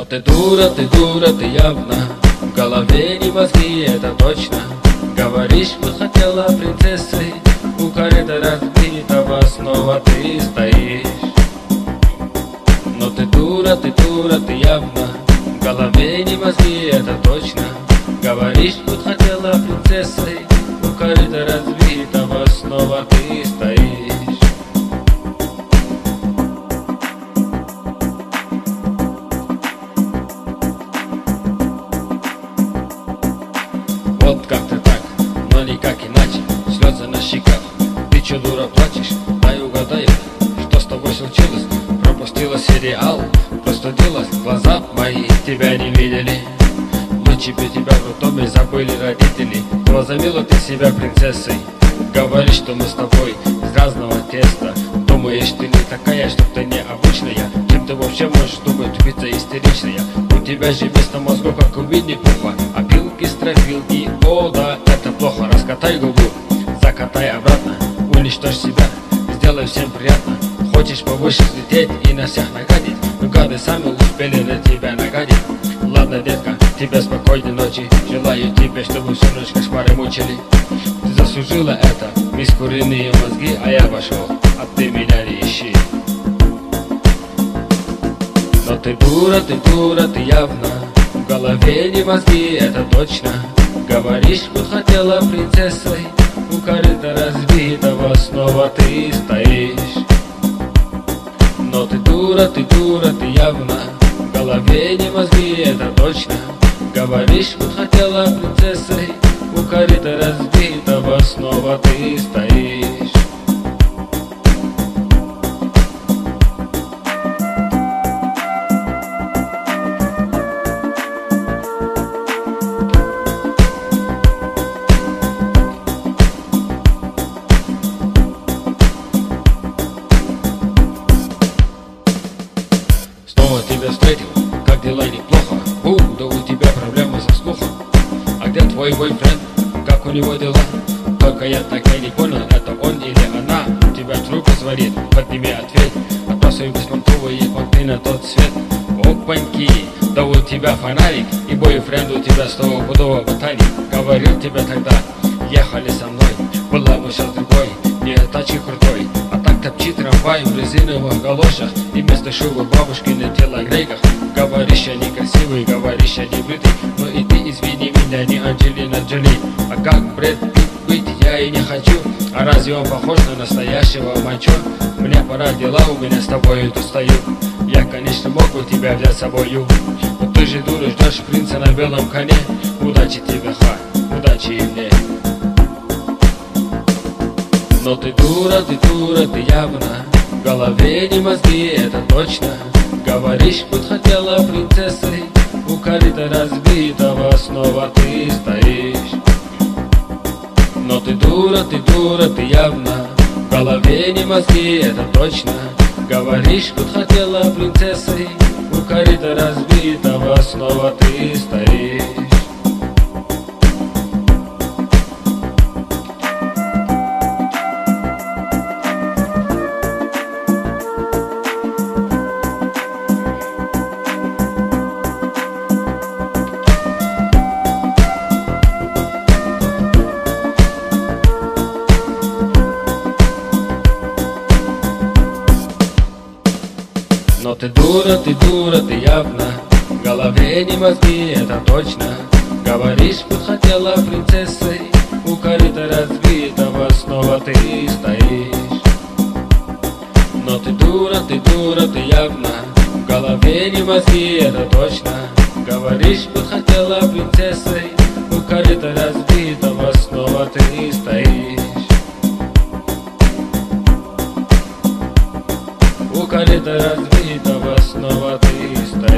Но ты дура, ты явно. В голове не мозги, это точно. Говоришь, что хотела принцессой. У корыта разбитого снова ты стоишь. Но ты дура, ты явно. В голове не мозги, это точно. Говоришь, что хотела принцессой. У корыта разбитого снова ты стоишь. Вот как-то так, но никак иначе. Слезы на щеках, ты чё, дура, плачешь? Дай угадаю, что с тобой случилось? Пропустила сериал, простудилась, глаза мои тебя не видели. Лучше бы тебя в доме забыли родители. Возомнила ты себя принцессой. Говоришь, что мы с тобой из разного теста. Думаешь, ты не такая, что ты необычная. Чем ты вообще можешь думать, тупица истеричная? У тебя же вместо мозгов, как у Винни-Пуха, опилки, стропилки, о да, это плохо. Раскатай губу, закатай обратно, уничтожь себя, сделай всем приятно. Хочешь повыше взлететь и на всех нагадить, но гады сами успели на тебя нагадить. Ладно, детка, тебе спокойной ночи. Желаю тебе, чтобы всю ночь кошмары мучили. Ты заслужила это, мисс куриные мозги, а я пошел, а ты меня не ищи. Но ты дура, ты явно. В голове не мозги, это точно. Говоришь, что хотела принцессой. У корыта разбитого снова ты стоишь. Но ты дура, ты явно. В голове не мозги, это точно. Говоришь, что хотела принцессой. У корыта разбитого снова ты стоишь. Снова тебя встретил, как дела, неплохо. Да у тебя проблемы со слухом. А где твой бойфренд, как у него дела? Только я так и не понял, это он или она. У тебя трубку сварит, подними ответ. Отбрасывай беспонтовые понты на тот свет. Опаньки, да у тебя фонарик. И бойфренд у тебя стопудово ботаник. Говорил тебе тогда, ехали со мной. Была бы сейчас другой, не тачки крутой. А так топчи трамвай в резиновых галошах. И вместо шубы бабушки на телогрейках. Говоришь, я некрасивый, говоришь, я не бритый. Но и ты извини меня, не Анджелина Джоли. А как Брэд Питт быть я и не хочу. А разве он похож на настоящего мачо? Мне пора, дела у меня с тобой тут стою. Я, конечно, мог бы тебя взять с собою. Но ты же, дура, ждешь принца на белом коне. Удачи тебе, ха, удачи и мне. Но ты дура, ты явно. В голове не мозги, это точно. Говоришь, будь хотела принцессой. У корыта разбитого снова ты стоишь. Но ты дура, ты явно. В голове не мозги, это точно. Говоришь, будь хотела принцессой. У корыта разбитого снова ты стоишь. Но ты дура, ты явно. В голове не мозги, это точно. Говоришь, что хотела принцессой. У корыта разбитого снова ты стоишь. Но ты дура, ты явно. В голове не мозги, это точно. Говоришь, что хотела принцессой. У корыта разбитого снова ты стоишь. У корыта разбитого снова ты стоишь.